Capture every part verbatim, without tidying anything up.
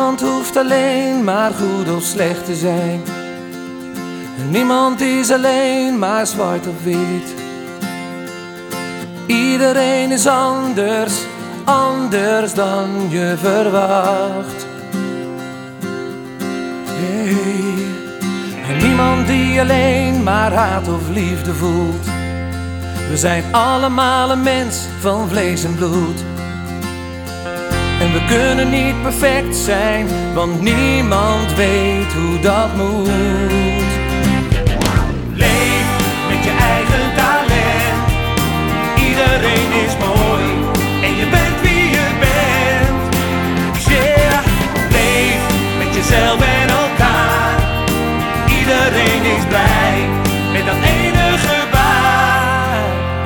Niemand hoeft alleen maar goed of slecht te zijn. Niemand is alleen maar zwart of wit. Iedereen is anders, anders dan je verwacht. Hey. En niemand die alleen maar haat of liefde voelt. We zijn allemaal een mens van vlees en bloed. En we kunnen niet perfect zijn, want niemand weet hoe dat moet. Leef met je eigen talent. Iedereen is mooi en je bent wie je bent. Yeah. Leef met jezelf en elkaar. Iedereen is blij met dat ene gebaar.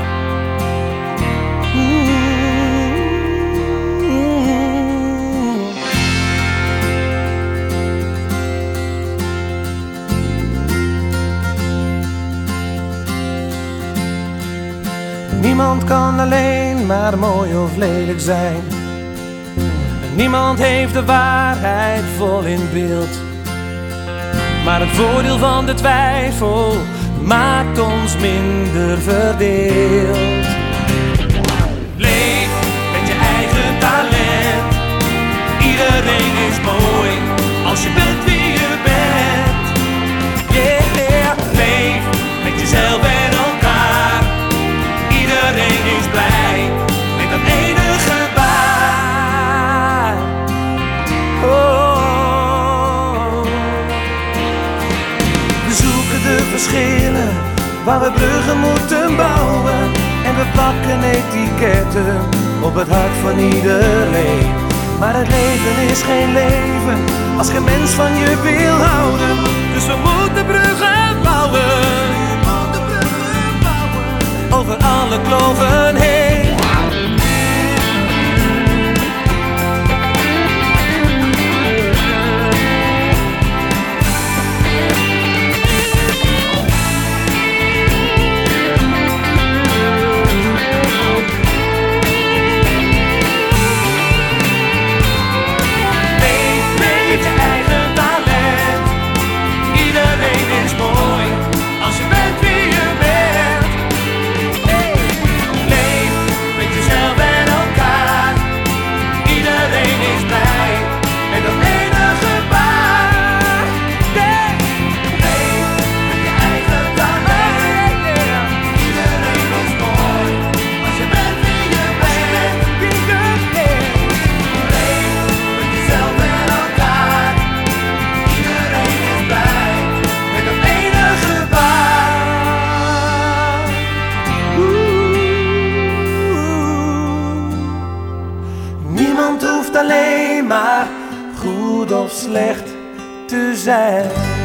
Niemand kan alleen maar mooi of lelijk zijn. Niemand heeft de waarheid vol in beeld. Maar het voordeel van de twijfel maakt ons minder verdeeld. Leef met je eigen talent. Iedereen is mooi als je bent wie je bent. Yeah. Leef met jezelf en elkaar. Iedereen is blij met dat ene gebaar. Oh. We zoeken de verschillen waar we bruggen moeten bouwen. En we plakken etiketten op het hart van iedereen. Maar het leven is geen leven als geen mens van je wil houden. Dus we moeten bruggen bouwen over alle kloven heen. Niemand hoeft alleen maar goed of slecht te zijn.